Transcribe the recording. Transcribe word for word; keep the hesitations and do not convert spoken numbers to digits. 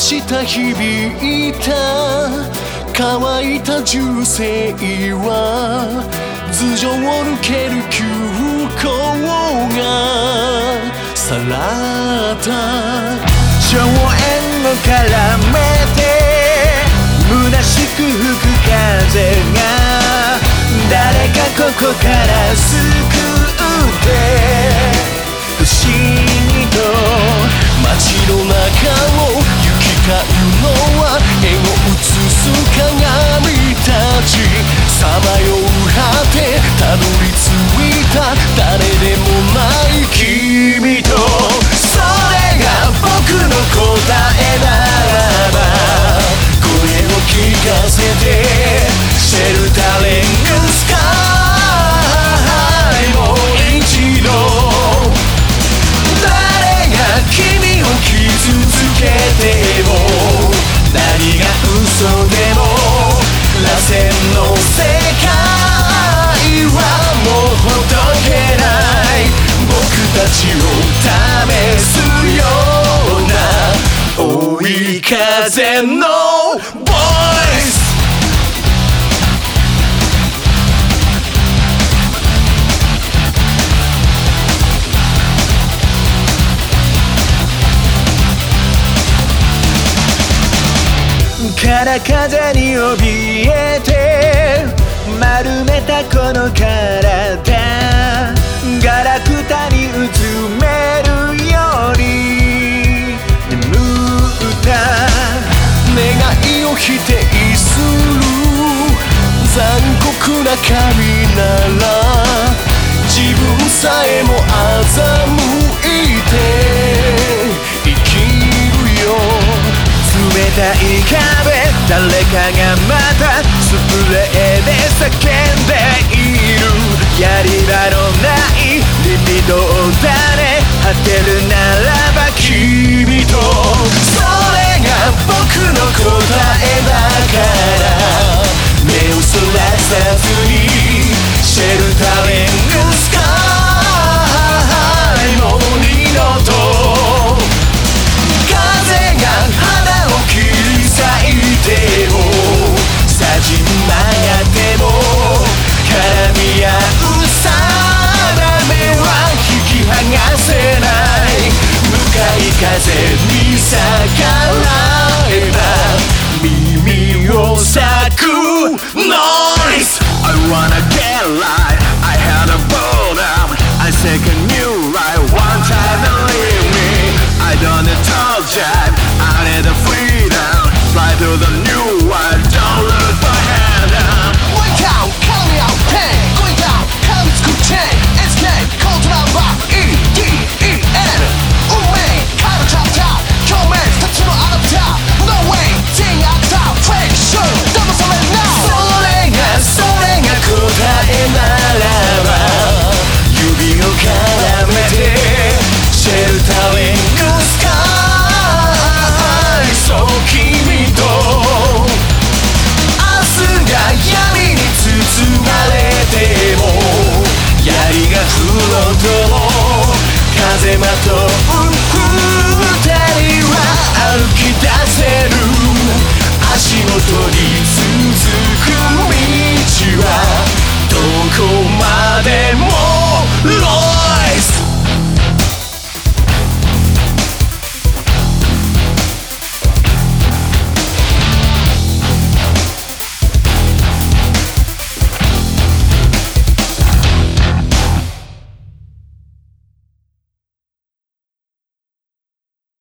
した響いた乾いた銃声は頭上を抜ける急行がさらった硝煙を絡めて虚しく吹く風が誰かここから救って不思議と街の中を行き交うのは絵を映す鏡たちさまよう果てたどり着いた誰でもない君とそれが僕の答えならば声を聞かせてシェルタリングスカイもう一度誰が君を傷つけても何が嘘でも螺旋の世界はもうほどけない僕たちを試すような追い風のボイスから風に怯えて丸めたこの体ガラクタにうつめるように眠った願いを否定する残酷な神なら自分さえも欺いて生きるよ冷たい壁誰かがまたスプレーで叫んでいるやり場のないリミットを誰果てるならば君とそれが僕の答えだから目をそらさず